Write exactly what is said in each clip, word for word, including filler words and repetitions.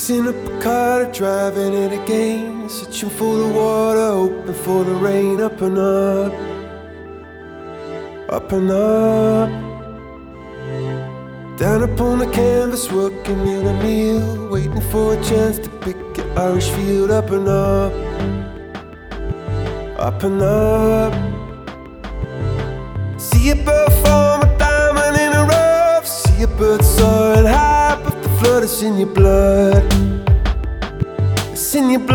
Fixing up a car, driving it again, searching for the water, hoping for the rain. Up and up, up and up. Down upon the canvas, working meal to meal, waiting for a chance to pick an Irish field. Up and up, up and up. See a bird form a diamond in a rough. See a bird soaring high, but the flood is in your blood. It's in your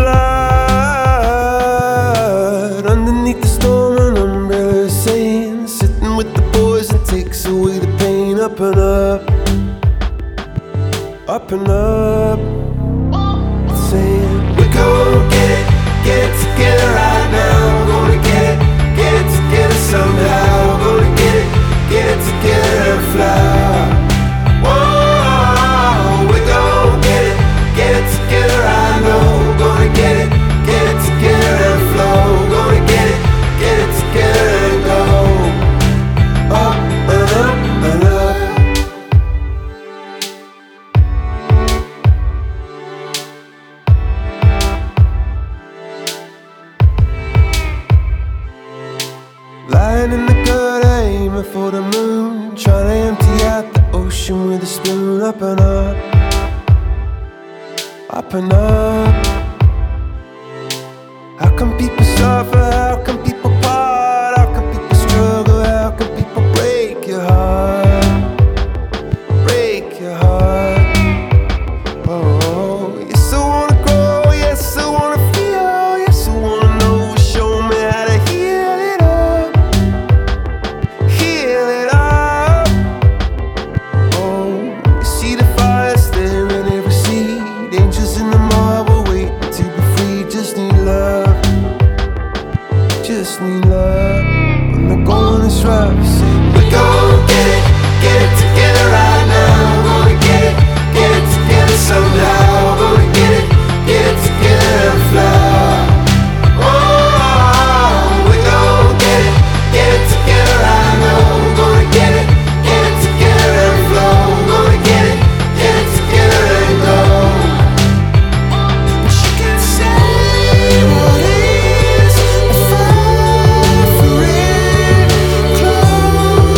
blood. Underneath the storm, an umbrella is saying, sitting with the boys and takes away the pain. Up and up, up and up. Saying, we're gonna get it, get it together right now. We're gonna get it, get it together somehow. We're gonna get it, get it together and fly. Whoa, we're gonna get it, get it together, I know. We're gonna get it, get it together and flow. We're gonna get it, get it together and go up and up and up. Lying in the gutter, aiming for the moon, trying to empty out the ocean with a spoon. Up and up, up and up. How come people suffer? How come people part? How come people struggle? How come people break your heart? Break your heart. Oh, yes I wanna grow, yes I wanna feel, yes I wanna know. Show me how to heal it up, heal it up. Oh, you see the fires there in every seed, angels in the marble waiting to be free. Just need love, just need love. When the going is rough, say we're gonna get it, get it together right now. We're gonna get it, get it together somehow. We're gonna get it, get it together and fly. Oh, we're gonna get it, get it together right now. We're gonna get it, get it together and flow. We're gonna get it, get it together and go. But you can say what is, we'll fight for it. Close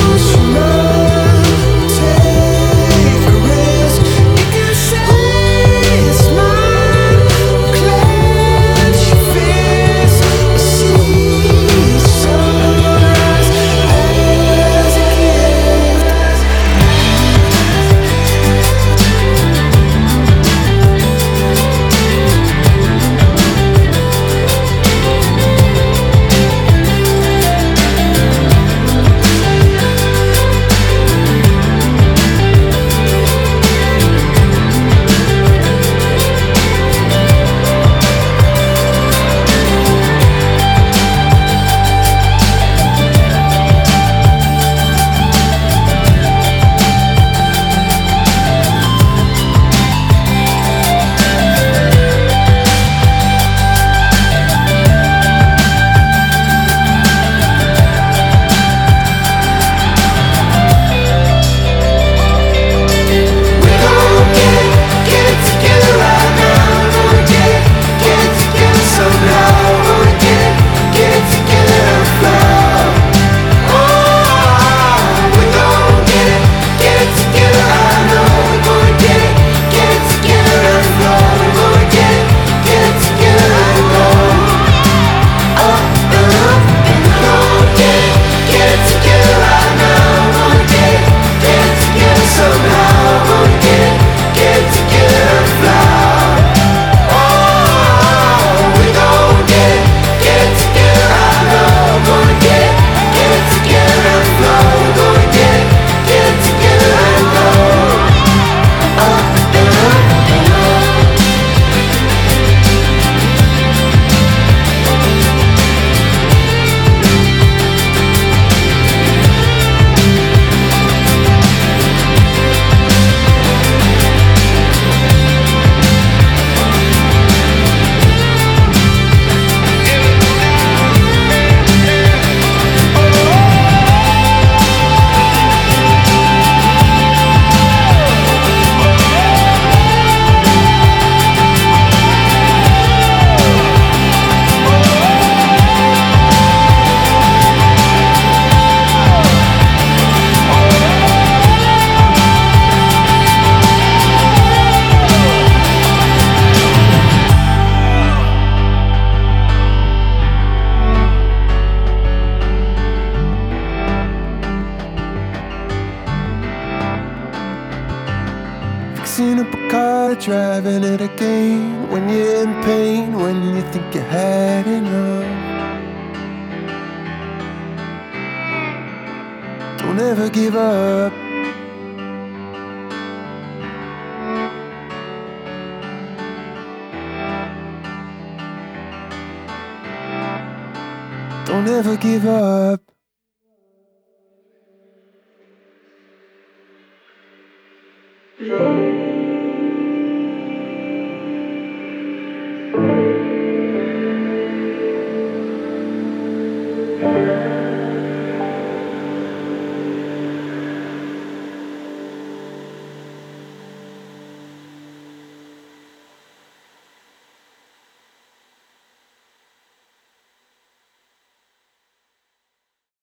driving it again. When you're in pain, when you think you had enough. Don't ever give up. Don't ever give up. Yeah.